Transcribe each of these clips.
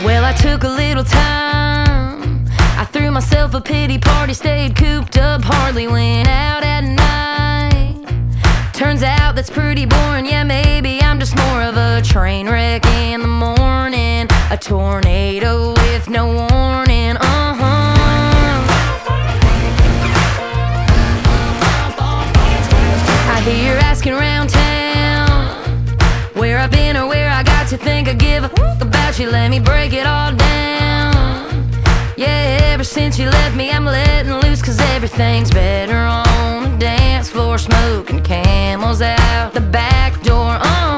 Well, I took a little time. I threw myself a pity party, stayed cooped up, hardly went out at night. Turns out that's pretty boring, yeah, maybe I'm just more of a train wreck in the morning, a tornado with no warning, I hear asking around town where I've been or where I got to think I give a fuck about you. Let me break it all down. Yeah, ever since you left me, I'm letting loose, 'cause everything's better on the dance floor, smoking Camels out the back door.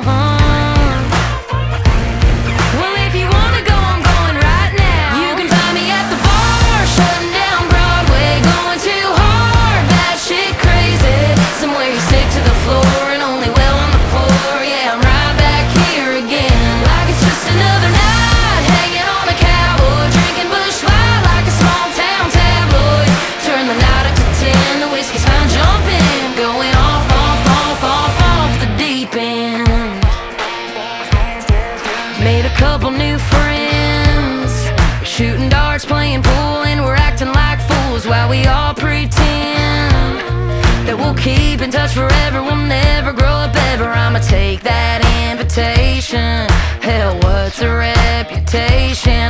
Well, if you wanna go, I'm going right now. You can find me at the bar, shutting down Broadway, going too hard, that shit crazy. Somewhere you stick to the floor and only well on the floor. Yeah, I'm right back here again, like it's just another night, hanging on a cowboy, drinking Busch Light like a small town tabloid. Turn the night up to 10, the whiskey's fine jumping, going off the deep end. Made a couple new friends, shooting darts, playing pool, and we're acting like fools while we all pretend that we'll keep in touch forever. We'll never grow up ever. I'ma take that invitation. Hell, what's a reputation?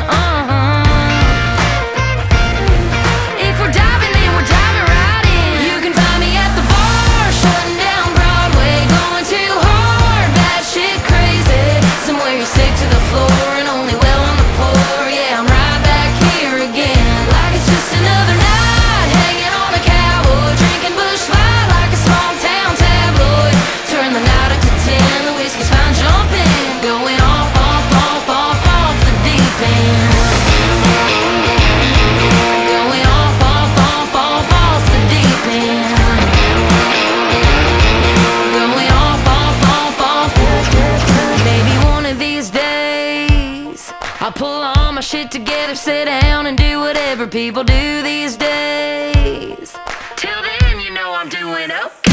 If we're diving in, we're diving right in. You can find me at the bar, shutting down Broadway, going too hard, that shit crazy. Somewhere you stick to the floor and only well on the floor. Yeah, I'm right back here again, like it's just another night, hanging on a cowboy, drinking Busch Light like a small town tabloid. Turn the night up to 10, the whiskey's fine jumping, going off the deep end. Going off the deep end. Going off. Maybe one of these days I'll pull all my shit together, sit down and do whatever people do these days. Till then, you know I'm doing up.